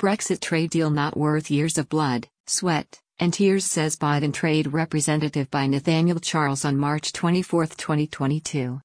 Brexit trade deal not worth years of blood, sweat, and tears, says Biden trade representative by Nathaniel Charles on March 24, 2022.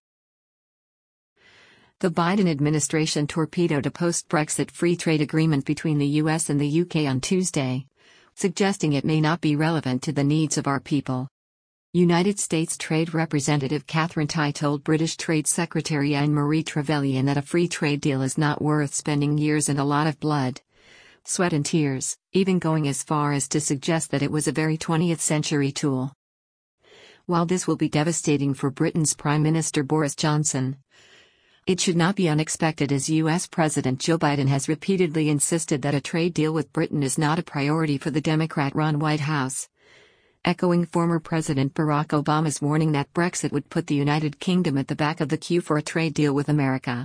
The Biden administration torpedoed a post-Brexit free trade agreement between the US and the UK on Tuesday, suggesting it may not be relevant to the needs of our people. United States Trade Representative Katherine Tai told British Trade Secretary Anne-Marie Trevelyan that a free trade deal is not worth spending years and a lot of blood, sweat and tears, even going as far as to suggest that it was a very 20th century tool. While this will be devastating for Britain's Prime Minister Boris Johnson, it should not be unexpected, as US President Joe Biden has repeatedly insisted that a trade deal with Britain is not a priority for the Democrat-run White House, echoing former President Barack Obama's warning that Brexit would put the United Kingdom at the back of the queue for a trade deal with America.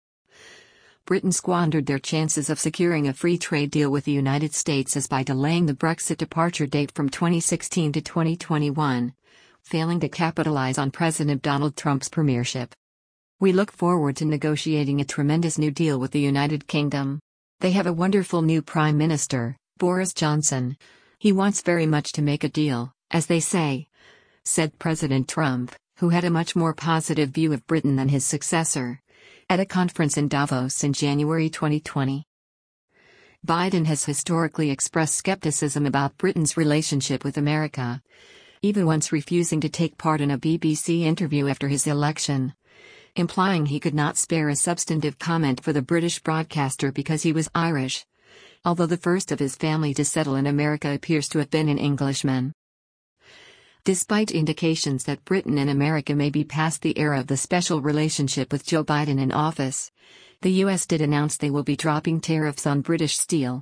Britain squandered their chances of securing a free trade deal with the United States as by delaying the Brexit departure date from 2016 to 2021, failing to capitalize on President Donald Trump's premiership. We look forward to negotiating a tremendous new deal with the United Kingdom. They have a wonderful new Prime Minister, Boris Johnson. He wants very much to make a deal, as they say, said President Trump, who had a much more positive view of Britain than his successor, at a conference in Davos in January 2020. Biden has historically expressed skepticism about Britain's relationship with America, even once refusing to take part in a BBC interview after his election, implying he could not spare a substantive comment for the British broadcaster because he was Irish, although the first of his family to settle in America appears to have been an Englishman. Despite indications that Britain and America may be past the era of the special relationship with Joe Biden in office, the US did announce they will be dropping tariffs on British steel,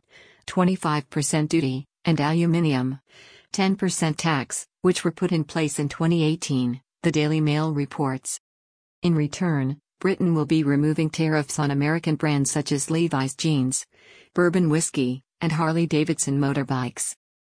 25% duty, and aluminium, 10% tax, which were put in place in 2018, the Daily Mail reports. In return, Britain will be removing tariffs on American brands such as Levi's jeans, bourbon whiskey, and Harley-Davidson motorbikes.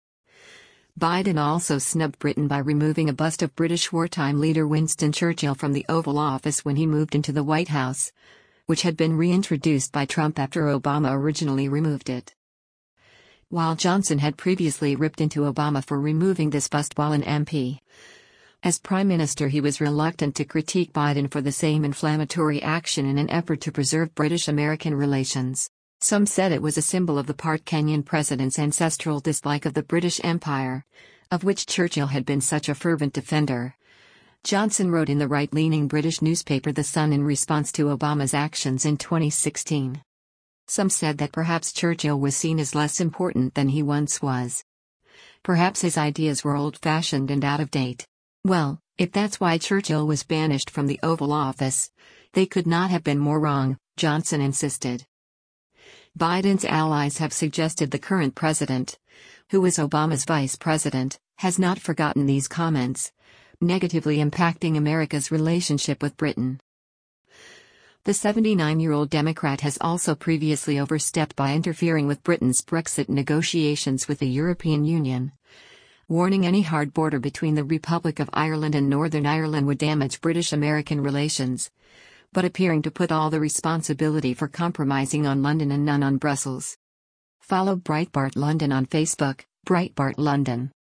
Biden also snubbed Britain by removing a bust of British wartime leader Winston Churchill from the Oval Office when he moved into the White House, which had been reintroduced by Trump after Obama originally removed it. While Johnson had previously ripped into Obama for removing this bust while an MP, as Prime Minister he was reluctant to critique Biden for the same inflammatory action in an effort to preserve British-American relations. Some said it was a symbol of the part Kenyan president's ancestral dislike of the British Empire, of which Churchill had been such a fervent defender. Johnson wrote in the right-leaning British newspaper The Sun in response to Obama's actions in 2016. Some said that perhaps Churchill was seen as less important than he once was. Perhaps his ideas were old-fashioned and out of date. Well, if that's why Churchill was banished from the Oval Office, they could not have been more wrong, Johnson insisted. Biden's allies have suggested the current president, who was Obama's vice president, has not forgotten these comments, negatively impacting America's relationship with Britain. The 79-year-old Democrat has also previously overstepped by interfering with Britain's Brexit negotiations with the European Union, warning any hard border between the Republic of Ireland and Northern Ireland would damage British-American relations, but appearing to put all the responsibility for compromising on London and none on Brussels. Follow Breitbart London on Facebook, Breitbart London.